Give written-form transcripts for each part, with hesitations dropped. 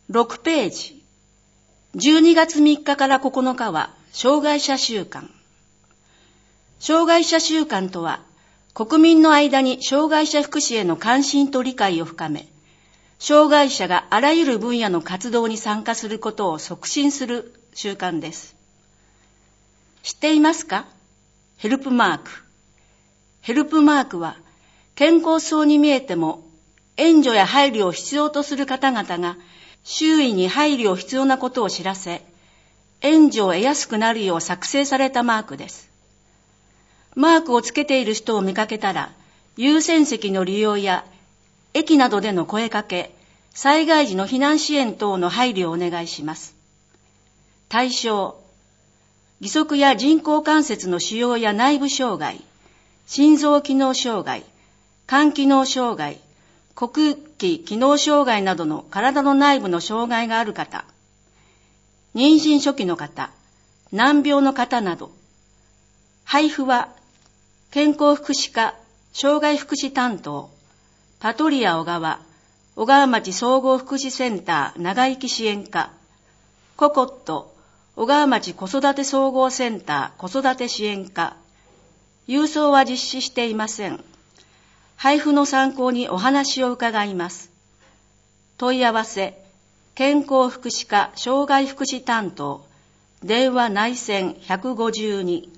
6ページ。12月3日から9日は障害者週間。障害者週間とは、国民の間に障害者福祉への関心と理解を深め、障害者があらゆる分野の活動に参加することを促進する週間です。知っていますか？ヘルプマーク。ヘルプマークは、健康そうに見えても、援助や配慮を必要とする方々が、周囲に配慮を必要なことを知らせ、援助を得やすくなるよう作成されたマークです。マークをつけている人を見かけたら、優先席の利用や、駅などでの声かけ、災害時の避難支援等の配慮をお願いします。対象、義足や人工関節の使用や内部障害、心臓機能障害、肝機能障害、呼吸器機能障害などの体の内部の障害がある方、妊娠初期の方、難病の方など、配布は健康福祉課、障害福祉担当、パトリア小川、小川町総合福祉センター長生き支援課、ココット、小川町子育て総合センター子育て支援課、郵送は実施していません。配布の参考にお話を伺います。問い合わせ、健康福祉課障害福祉担当、電話内線152。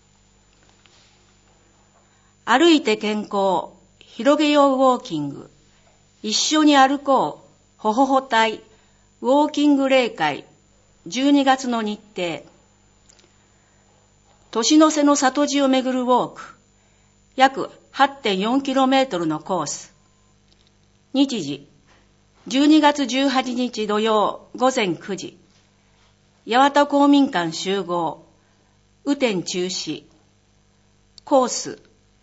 歩いて健康、広げようウォーキング、一緒に歩こう、ほほほ隊、ウォーキング例会、12月の日程。年の瀬の里地を巡るウォーク、約8.4km のコース。日時、12月18日土曜午前9時。八幡公民館集合。雨天中止。コース。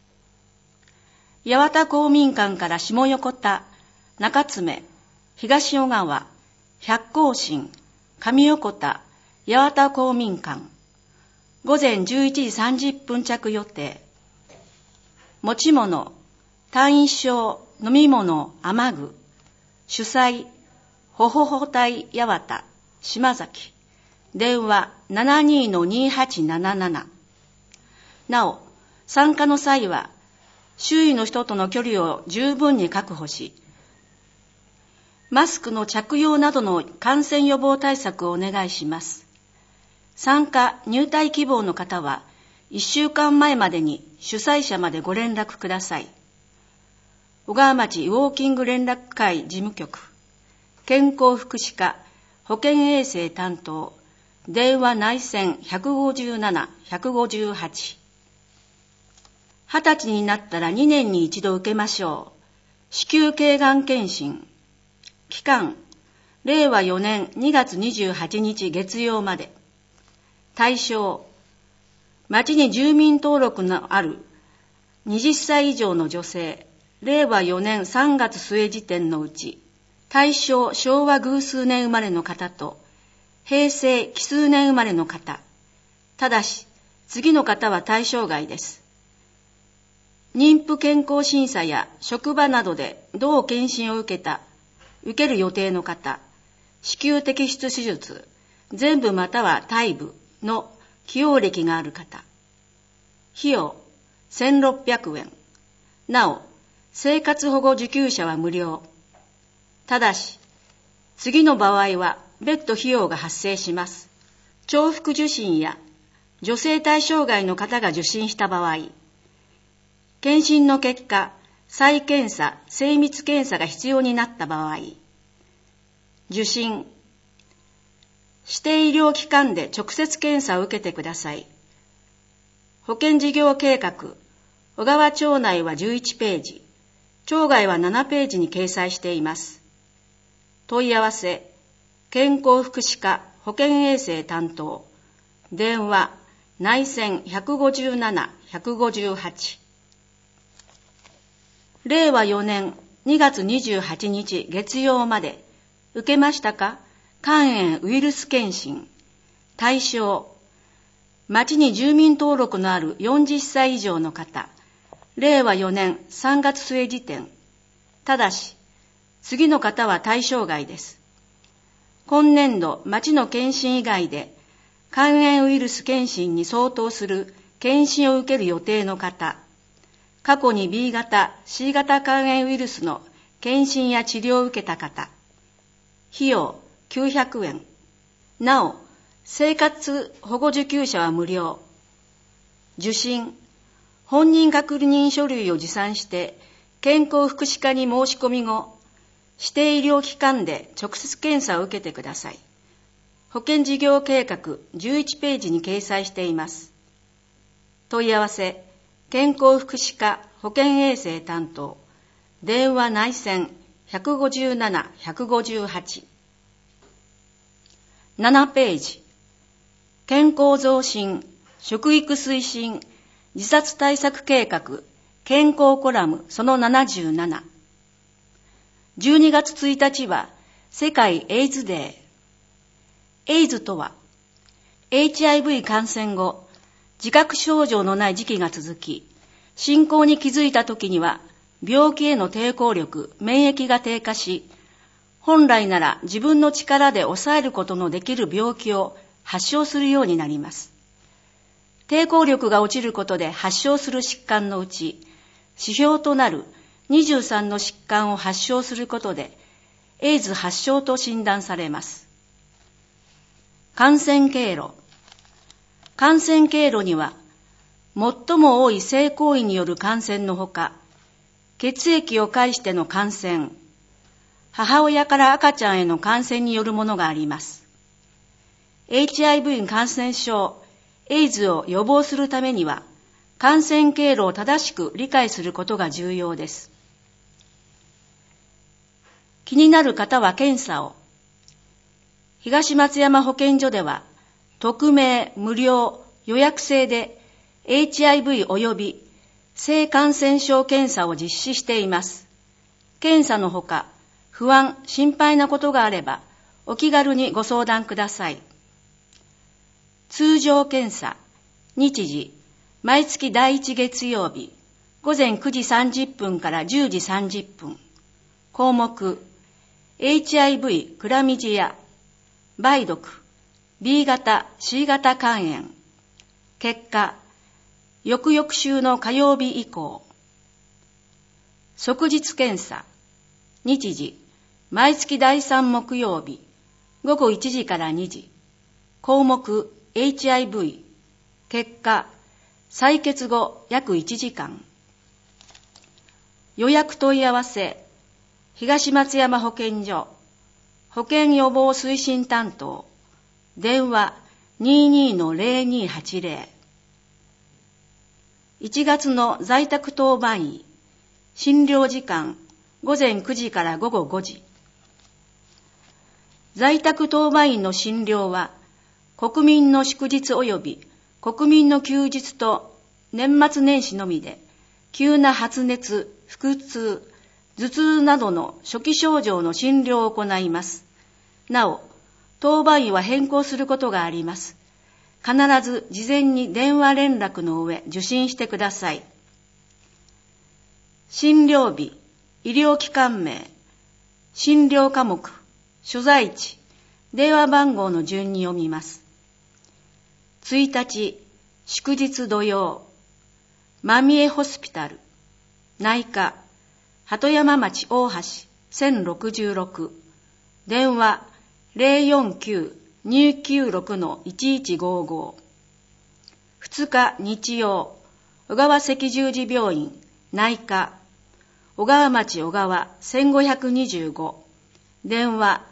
八幡公民館から下横田、中爪、東小川、百甲新、上横田、八幡公民館。午前11時30分着予定。持ち物、単一症、飲み物、雨具。主催、ほほほ隊八幡、島崎。電話72-2877。なお、参加の際は、周囲の人との距離を十分に確保し、マスクの着用などの感染予防対策をお願いします。参加・入隊希望の方は、1週間前までに主催者までご連絡ください。小川町ウォーキング連絡会事務局、健康福祉課、保健衛生担当、電話内線157、158。20歳になったら2年に一度受けましょう。子宮頸がん検診。期間、令和4年2月28日月曜まで。対象、町に住民登録のある20歳以上の女性、令和4年3月末時点のうち、大正昭和偶数年生まれの方と、平成奇数年生まれの方。ただし、次の方は対象外です。妊婦健康審査や職場などで同検診を受ける予定の方、子宮摘出手術、全部または胎部の起用歴がある方。費用1600円。なお、生活保護受給者は無料。ただし、次の場合は別途費用が発生します。重複受診や女性対象外の方が受診した場合、検診の結果、再検査、精密検査が必要になった場合、受診、指定医療機関で直接検査を受けてください。保険事業計画、小川町内は11ページ、町外は7ページに掲載しています。問い合わせ、健康福祉課保健衛生担当、電話、内線157、158。令和4年2月28日月曜まで、受けましたか？肝炎ウイルス検診。対象、町に住民登録のある40歳以上の方、令和4年3月末時点。ただし、次の方は対象外です。 今年度町の検診以外で肝炎ウイルス検診に相当する検診を受ける予定の方、過去に B 型、C 型肝炎ウイルスの検診や治療を受けた方、費用900円。なお、生活保護受給者は無料。受診、本人確認書類を持参して健康福祉課に申し込み後、指定医療機関で直接検査を受けてください。保険事業計画11ページに掲載しています。問い合わせ、健康福祉課保健衛生担当、電話内線157-158。7ページ、健康増進、食育推進、自殺対策計画、健康コラムその77。12月1日は世界エイズデー。エイズとは、HIV 感染後、自覚症状のない時期が続き、進行に気づいた時には、病気への抵抗力、免疫が低下し、本来なら自分の力で抑えることのできる病気を発症するようになります。抵抗力が落ちることで発症する疾患のうち、指標となる23の疾患を発症することで、エイズ発症と診断されます。感染経路。感染経路には、最も多い性行為による感染のほか、血液を介しての感染、母親から赤ちゃんへの感染によるものがあります。HIV 感染症、エイズを予防するためには、感染経路を正しく理解することが重要です。気になる方は検査を。東松山保健所では、匿名、無料、予約制で HIV 及び性感染症検査を実施しています。検査のほか、不安、心配なことがあれば、お気軽にご相談ください。通常検査、日時、毎月第1月曜日、午前9時30分から10時30分。項目、HIV クラミジア、梅毒、B 型、C 型肝炎。結果、翌々週の火曜日以降。即日検査、日時、毎月第3木曜日、午後1時から2時。項目、HIV。結果、採血後約1時間。予約問い合わせ、東松山保健所、保健予防推進担当、電話 22-0280。1月の在宅当番医、診療時間午前9時から午後5時。在宅当番医の診療は、国民の祝日及び国民の休日と年末年始のみで、急な発熱、腹痛、頭痛などの初期症状の診療を行います。なお、当番医は変更することがあります。必ず事前に電話連絡の上受診してください。診療日、医療機関名、診療科目、所在地、電話番号の順に読みます。1日、祝日土曜、間見えホスピタル、内科、鳩山町大橋1066、電話049-296-1155。2日日曜、小川赤十字病院、内科、小川町小川1525、電話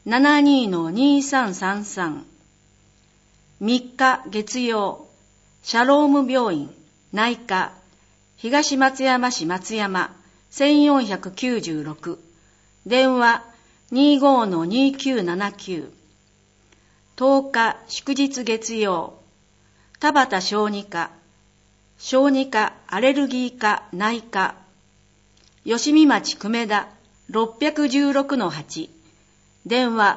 72-2333。3日月曜、シャローム病院、内科、東松山市松山1496、電話25-2979。10日祝日月曜、田端小児科、小児科アレルギー科内科、吉見町久米田616-8、電話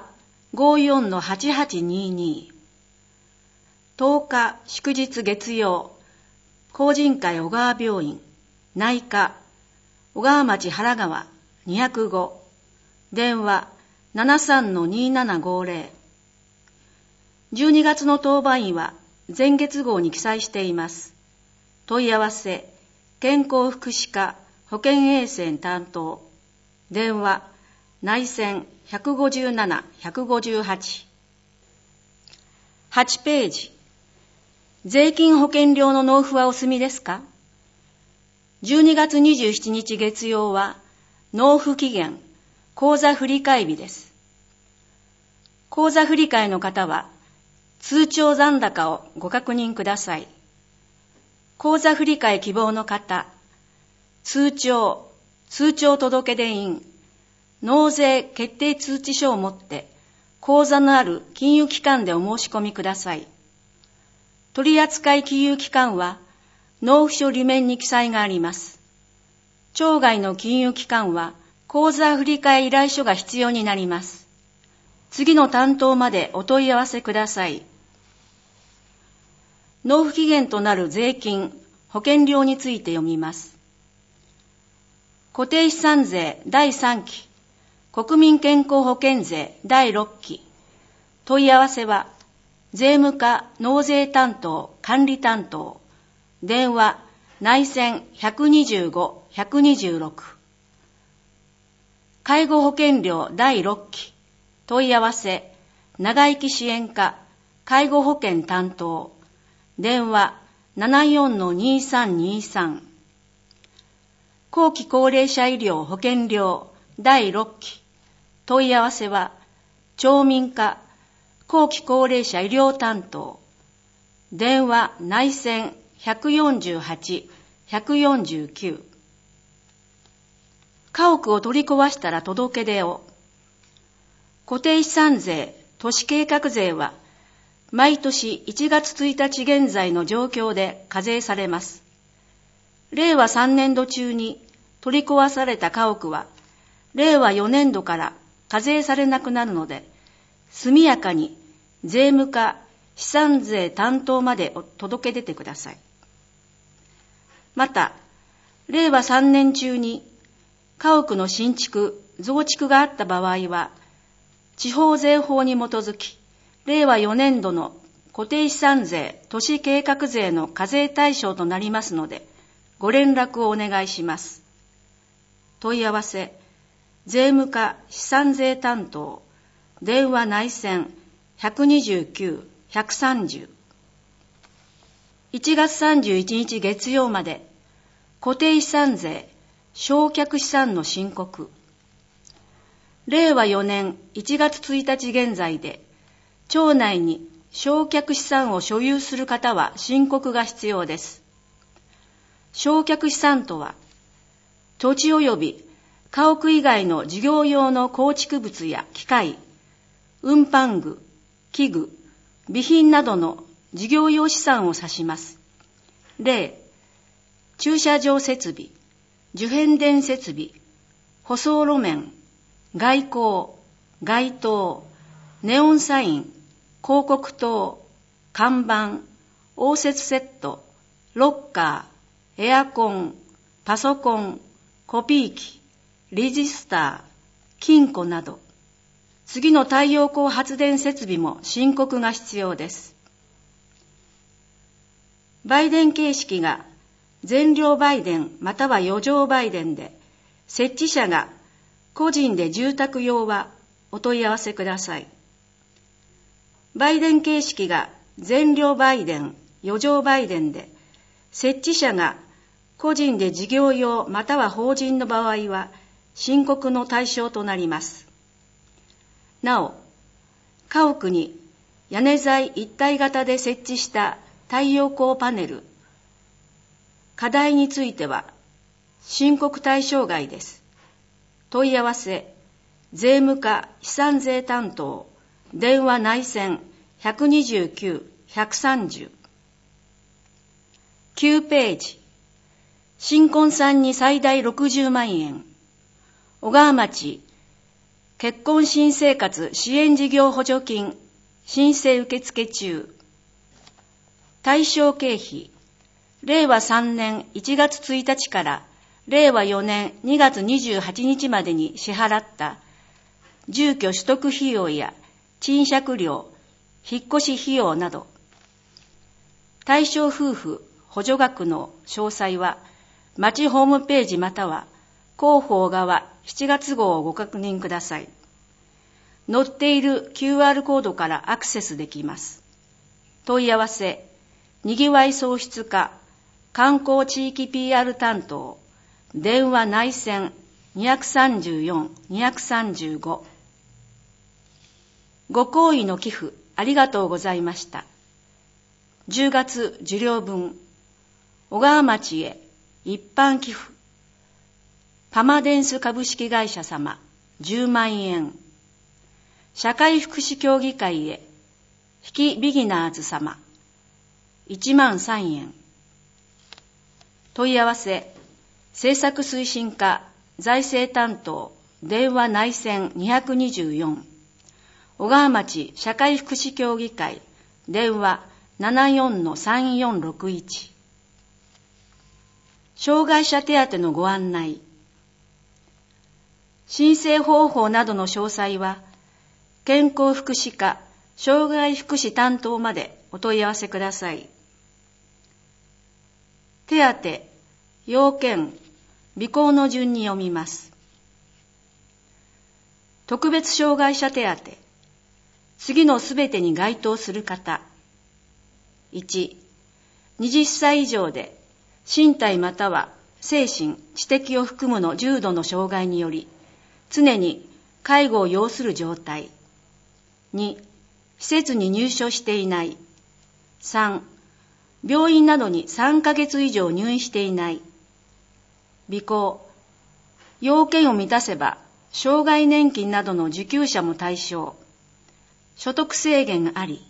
54-8822。10日祝日月曜、法人会小川病院、内科、小川町原川205、電話 73-2750。12月の当番医は前月号に記載しています。問い合わせ、健康福祉課保健衛生担当。電話、内線157-158。8ページ。税金保険料の納付はお済みですか？ 12 月27日月曜は納付期限、口座振替日です。口座振替の方は通帳残高をご確認ください。口座振替希望の方、通帳届出印、納税決定通知書を持って口座のある金融機関でお申し込みください。取扱金融機関は納付書裏面に記載があります。町外の金融機関は口座振替依頼書が必要になります。次の担当までお問い合わせください。納付期限となる税金、保険料について読みます。固定資産税第3期、国民健康保険税第6期。問い合わせは、税務課納税担当管理担当。電話、内線125-126。介護保険料第6期。問い合わせ、長生き支援課介護保険担当。電話、74-2323。後期高齢者医療保険料第6期。問い合わせは、町民課後期高齢者医療担当。電話、内線148-149。家屋を取り壊したら届け出を。固定資産税、都市計画税は、毎年1月1日現在の状況で課税されます。令和3年度中に取り壊された家屋は、令和4年度から課税されなくなるので、速やかに税務課資産税担当まで届け出てください。また、令和3年中に家屋の新築、増築があった場合は、地方税法に基づき、令和4年度の固定資産税、都市計画税の課税対象となりますので、ご連絡をお願いします。問い合わせ、税務課資産税担当、電話内線129-130。1月31日月曜まで、固定資産税、償却資産の申告。令和4年1月1日現在で、町内に償却資産を所有する方は申告が必要です。償却資産とは、土地及び家屋以外の事業用の構築物や機械、運搬具、器具、備品などの事業用資産を指します。例、駐車場設備、受変電設備、舗装路面、外光、街灯、ネオンサイン、広告塔、看板、応接セット、ロッカー、エアコン、パソコン、コピー機、レジスター、金庫など、次の太陽光発電設備も申告が必要です。売電形式が全量売電または余剰売電で、設置者が個人で住宅用はお問い合わせください。売電形式が全量売電、余剰売電で、設置者が個人で事業用または法人の場合は申告の対象となります。なお、家屋に屋根材一体型で設置した太陽光パネル、課題については申告対象外です。問い合わせ、税務課資産税担当、電話内線129-130。9ページ。新婚さんに最大60万円。小川町結婚新生活支援事業補助金申請受付中。対象経費、令和3年1月1日から令和4年2月28日までに支払った住居取得費用や賃借料、引っ越し費用など、対象夫婦補助額の詳細は、町ホームページまたは広報側7月号をご確認ください。載っている QR コードからアクセスできます。問い合わせ、にぎわい創出課、観光地域 PR 担当、電話内線234-235。ご好意の寄付ありがとうございました。10月受領分、小川町へ一般寄付、パマデンス株式会社様10万円、社会福祉協議会へ引きビギナーズ様1万3円。問い合わせ、政策推進課財政担当、電話内線224、小川町社会福祉協議会、電話74-3461。障害者手当のご案内。申請方法などの詳細は、健康福祉課障害福祉担当までお問い合わせください。手当、要件、備考の順に読みます。特別障害者手当、次のすべてに該当する方。1、20歳以上で身体または精神、知的を含むの重度の障害により、常に介護を要する状態。2、施設に入所していない。3、病院などに3ヶ月以上入院していない。備考。要件を満たせば、障害年金などの受給者も対象。所得制限あり。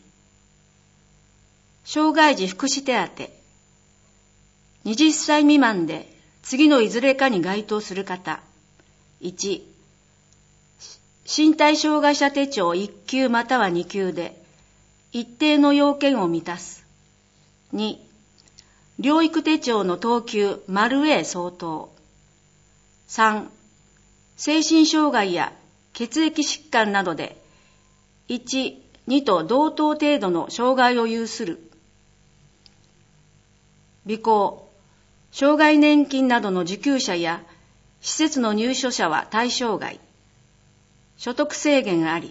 障害児福祉手当。20歳未満で次のいずれかに該当する方。1、身体障害者手帳1級または2級で一定の要件を満たす。2、療育手帳の等級 ○A 相当。3、精神障害や血液疾患などで1、2と同等程度の障害を有する。備考。障害年金などの受給者や施設の入所者は対象外。所得制限あり。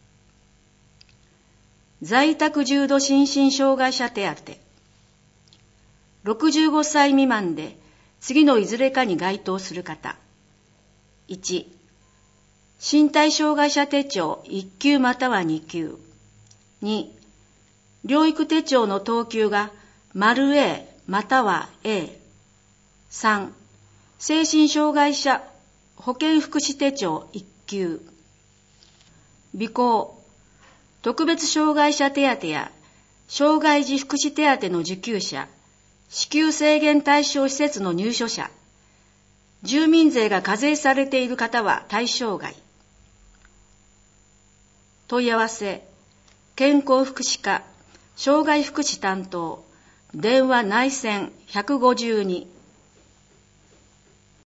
在宅重度心身障害者手当。65歳未満で次のいずれかに該当する方。1、身体障害者手帳1級または2級。2、療育手帳の等級が ○A または A。3、精神障害者保健福祉手帳1級。備考。特別障害者手当や障害児福祉手当の受給者、支給制限対象施設の入所者、住民税が課税されている方は対象外。問い合わせ、健康福祉課障害福祉担当、電話内線152